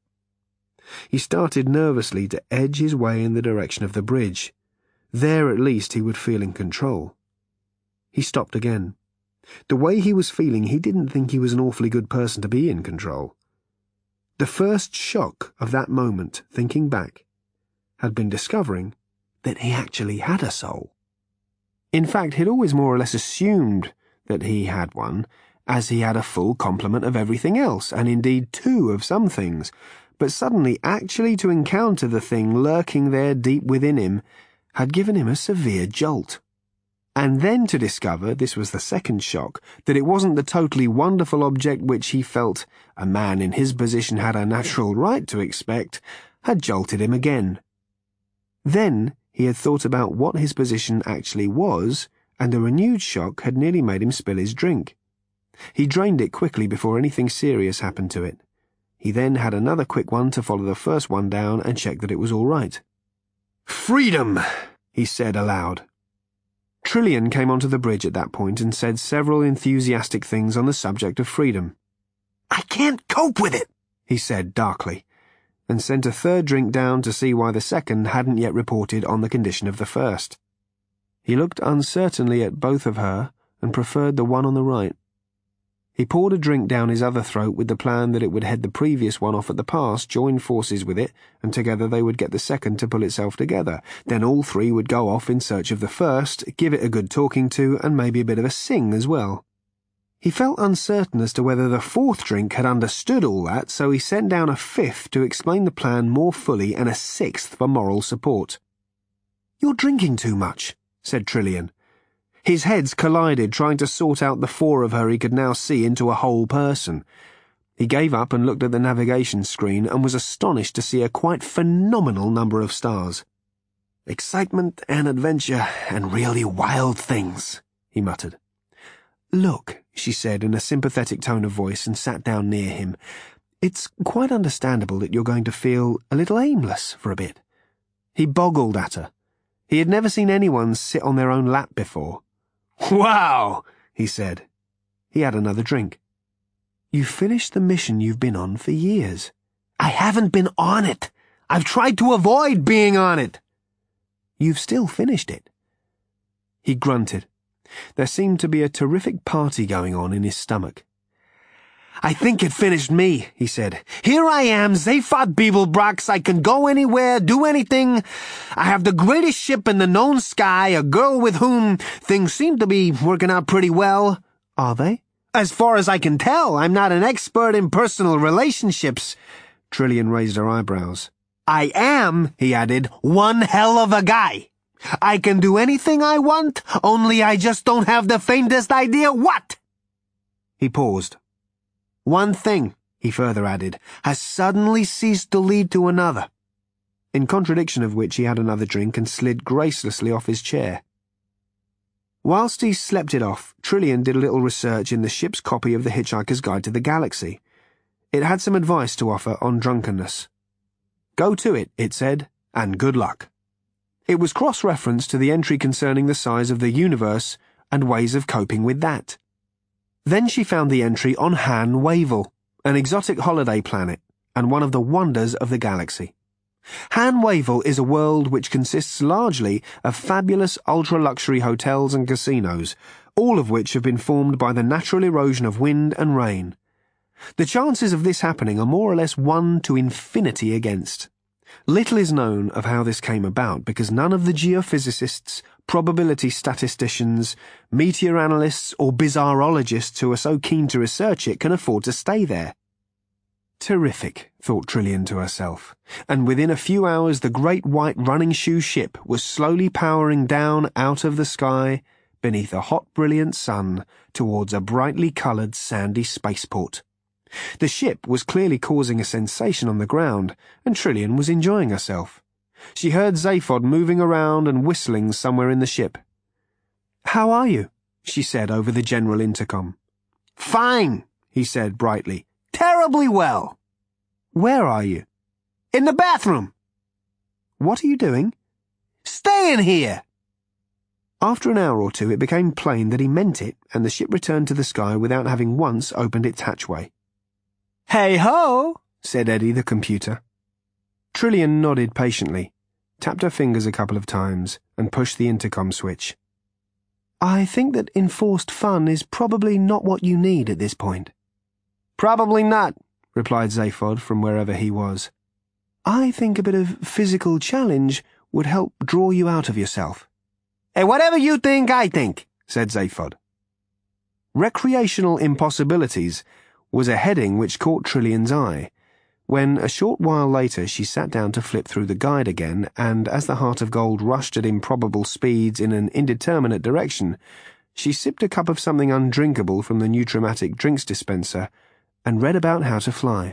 He started nervously to edge his way in the direction of the bridge. There at least he would feel in control. He stopped again. The way he was feeling, he didn't think he was an awfully good person to be in control. The first shock of that moment, thinking back, had been discovering that he actually had a soul. In fact, he'd always more or less assumed that he had one, as he had a full complement of everything else, and indeed two of some things, but suddenly actually to encounter the thing lurking there deep within him had given him a severe jolt. And then to discover, this was the second shock, that it wasn't the totally wonderful object which he felt a man in his position had a natural right to expect, had jolted him again. Then he had thought about what his position actually was, and a renewed shock had nearly made him spill his drink. He drained it quickly before anything serious happened to it. He then had another quick one to follow the first one down and check that it was all right. "Freedom!" he said aloud. Trillian came onto the bridge at that point and said several enthusiastic things on the subject of freedom. "I can't cope with it," he said darkly, and sent a third drink down to see why the second hadn't yet reported on the condition of the first. He looked uncertainly at both of her and preferred the one on the right. He poured a drink down his other throat with the plan that it would head the previous one off at the pass, join forces with it, and together they would get the second to pull itself together. Then all three would go off in search of the first, give it a good talking to, and maybe a bit of a sing as well. He felt uncertain as to whether the fourth drink had understood all that, so he sent down a fifth to explain the plan more fully and a sixth for moral support. "You're drinking too much," said Trillian. His heads collided, trying to sort out the four of her he could now see into a whole person. He gave up and looked at the navigation screen and was astonished to see a quite phenomenal number of stars. "Excitement and adventure and really wild things," he muttered. "Look," she said in a sympathetic tone of voice and sat down near him, "it's quite understandable that you're going to feel a little aimless for a bit." He boggled at her. He had never seen anyone sit on their own lap before. "Wow!" he said. He had another drink. "You've finished the mission you've been on for years." "I haven't been on it. I've tried to avoid being on it." "You've still finished it." He grunted. There seemed to be a terrific party going on in his stomach. "I think it finished me," he said. "Here I am, Zaphod Beeblebrox. I can go anywhere, do anything. I have the greatest ship in the known sky, a girl with whom things seem to be working out pretty well." "Are they?" As far as I can tell, I'm not an expert in personal relationships. Trillian raised her eyebrows. I am, he added, one hell of a guy. I can do anything I want, only I just don't have the faintest idea what. He paused. One thing, he further added, has suddenly ceased to lead to another. In contradiction of which he had another drink and slid gracelessly off his chair. Whilst he slept it off, Trillian did a little research in the ship's copy of The Hitchhiker's Guide to the Galaxy. It had some advice to offer on drunkenness. Go to it said, and good luck. It was cross-referenced to the entry concerning the size of the universe and ways of coping with that. Then she found the entry on Han Wavell, an exotic holiday planet, and one of the wonders of the galaxy. Han Wavell is a world which consists largely of fabulous ultra-luxury hotels and casinos, all of which have been formed by the natural erosion of wind and rain. The chances of this happening are more or less 1 to infinity against. Little is known of how this came about because none of the geophysicists, probability statisticians, meteor analysts or bizarrologists who are so keen to research it can afford to stay there. Terrific, thought Trillian to herself, and within a few hours the great white running shoe ship was slowly powering down out of the sky beneath a hot brilliant sun towards a brightly coloured sandy spaceport. The ship was clearly causing a sensation on the ground, and Trillian was enjoying herself. She heard Zaphod moving around and whistling somewhere in the ship. "How are you?" she said over the general intercom. "Fine," he said brightly. "Terribly well." "Where are you?" "In the bathroom." "What are you doing?" "Staying here." After an hour or two it became plain that he meant it, and the ship returned to the sky without having once opened its hatchway. "Hey-ho," said Eddie the computer. Trillian nodded patiently, tapped her fingers a couple of times, and pushed the intercom switch. "I think that enforced fun is probably not what you need at this point." "Probably not," replied Zaphod from wherever he was. "I think a bit of physical challenge would help draw you out of yourself." "Hey, whatever you think, I think," said Zaphod. Recreational impossibilities was a heading which caught Trillian's eye, when, a short while later, she sat down to flip through the guide again, and as the Heart of Gold rushed at improbable speeds in an indeterminate direction, she sipped a cup of something undrinkable from the Nutrimatic drinks dispenser and read about how to fly.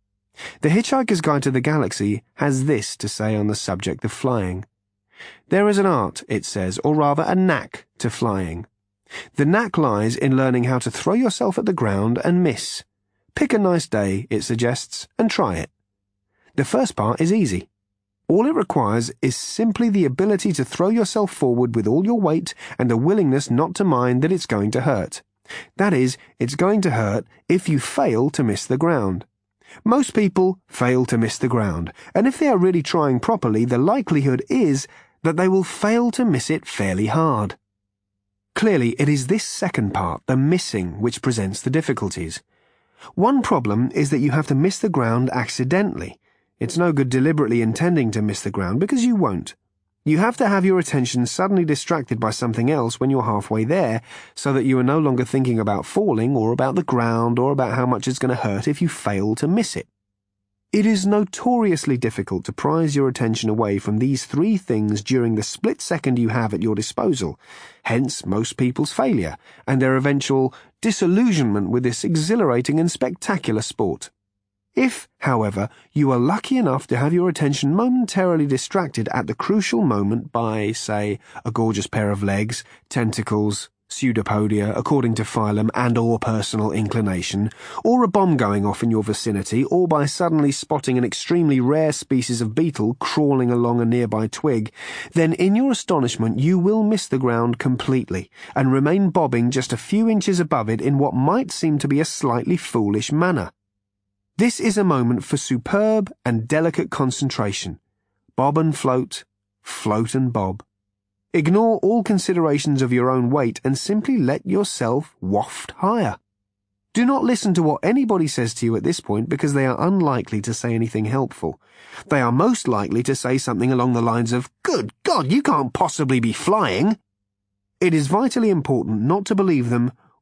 The Hitchhiker's Guide to the Galaxy has this to say on the subject of flying. There is an art, it says, or rather a knack to flying. The knack lies in learning how to throw yourself at the ground and miss. Pick a nice day, it suggests, and try it. The first part is easy. All it requires is simply the ability to throw yourself forward with all your weight and a willingness not to mind that it's going to hurt. That is, it's going to hurt if you fail to miss the ground. Most people fail to miss the ground, and if they are really trying properly, the likelihood is that they will fail to miss it fairly hard. Clearly, it is this second part, the missing, which presents the difficulties. One problem is that you have to miss the ground accidentally. It's no good deliberately intending to miss the ground because you won't. You have to have your attention suddenly distracted by something else when you're halfway there, so that you are no longer thinking about falling or about the ground or about how much it's going to hurt if you fail to miss it. It is notoriously difficult to prise your attention away from these three things during the split second you have at your disposal, hence most people's failure, and their eventual disillusionment with this exhilarating and spectacular sport. If, however, you are lucky enough to have your attention momentarily distracted at the crucial moment by, say, a gorgeous pair of legs, tentacles, pseudopodia, according to phylum and or personal inclination, or a bomb going off in your vicinity, or by suddenly spotting an extremely rare species of beetle crawling along a nearby twig, then in your astonishment you will miss the ground completely, and remain bobbing just a few inches above it in what might seem to be a slightly foolish manner. This is a moment for superb and delicate concentration. Bob and float, float and bob. Ignore all considerations of your own weight and simply let yourself waft higher. Do not listen to what anybody says to you at this point because they are unlikely to say anything helpful. They are most likely to say something along the lines of, "Good God, you can't possibly be flying." It is vitally important not to believe them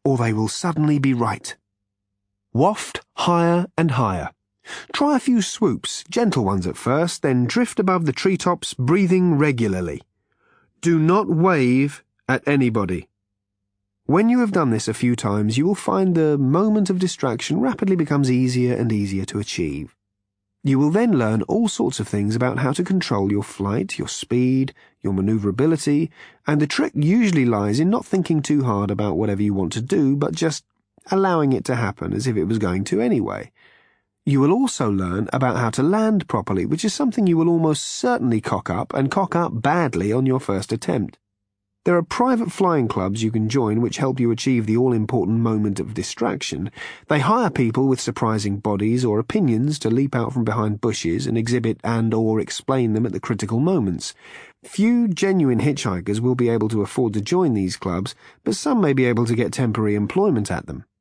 or they will suddenly be right. Waft higher and higher. Try a few swoops, gentle ones at first, then drift above the treetops, breathing regularly. Do not wave at anybody. When you have done this a few times, you will find the moment of distraction rapidly becomes easier and easier to achieve. You will then learn all sorts of things about how to control your flight, your speed, your maneuverability, and the trick usually lies in not thinking too hard about whatever you want to do, but just allowing it to happen as if it was going to anyway. You will also learn about how to land properly, which is something you will almost certainly cock up badly on your first attempt. There are private flying clubs you can join which help you achieve the all-important moment of distraction. They hire people with surprising bodies or opinions to leap out from behind bushes and exhibit and/or explain them at the critical moments. Few genuine hitchhikers will be able to afford to join these clubs, but some may be able to get temporary employment at them.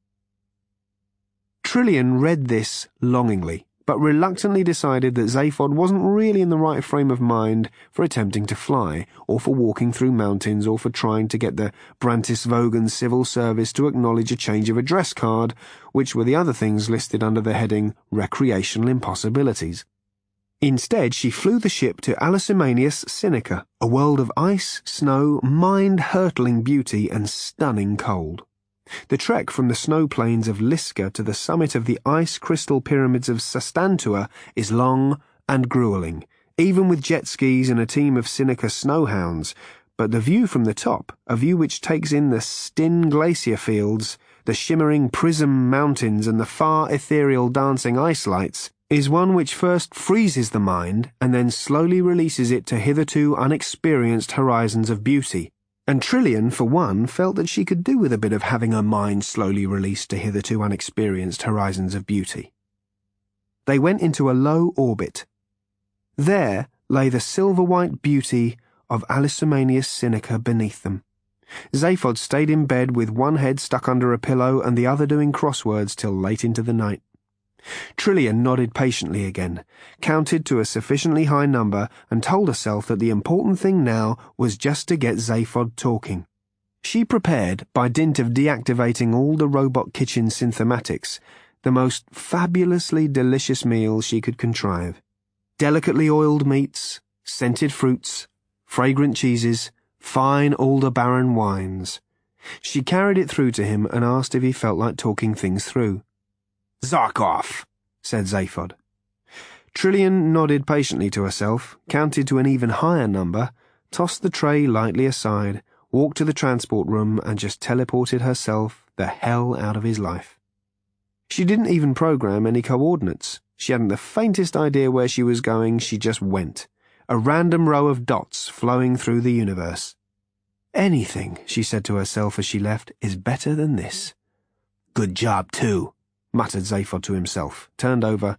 Trillian read this longingly, but reluctantly decided that Zaphod wasn't really in the right frame of mind for attempting to fly, or for walking through mountains, or for trying to get the Brantisvogen Civil Service to acknowledge a change of address card, which were the other things listed under the heading Recreational Impossibilities. Instead, she flew the ship to Alisomanius Sinica, a world of ice, snow, mind-hurtling beauty, and stunning cold. The trek from the snow plains of Liska to the summit of the ice crystal pyramids of Sastantua is long and grueling, even with jet skis and a team of Sinica snowhounds, but the view from the top, a view which takes in the Stin glacier fields, the shimmering Prism mountains and the far ethereal dancing ice lights, is one which first freezes the mind and then slowly releases it to hitherto unexperienced horizons of beauty. And Trillian, for one, felt that she could do with a bit of having her mind slowly released to hitherto unexperienced horizons of beauty. They went into a low orbit. There lay the silver-white beauty of Alisomanius Sinica beneath them. Zaphod stayed in bed with one head stuck under a pillow and the other doing crosswords till late into the night. Trillian nodded patiently again, counted to a sufficiently high number, and told herself that the important thing now was just to get Zaphod talking. She prepared, by dint of deactivating all the robot kitchen synthematics, the most fabulously delicious meal she could contrive. Delicately oiled meats, scented fruits, fragrant cheeses, fine Aldebaran wines. She carried it through to him and asked if he felt like talking things through. "Zarkov," said Zaphod. Trillian nodded patiently to herself, counted to an even higher number, tossed the tray lightly aside, walked to the transport room, and just teleported herself the hell out of his life. She didn't even program any coordinates. She hadn't the faintest idea where she was going, she just went. A random row of dots flowing through the universe. Anything, she said to herself as she left, is better than this. "Good job, too," muttered Zaphod to himself, turned over,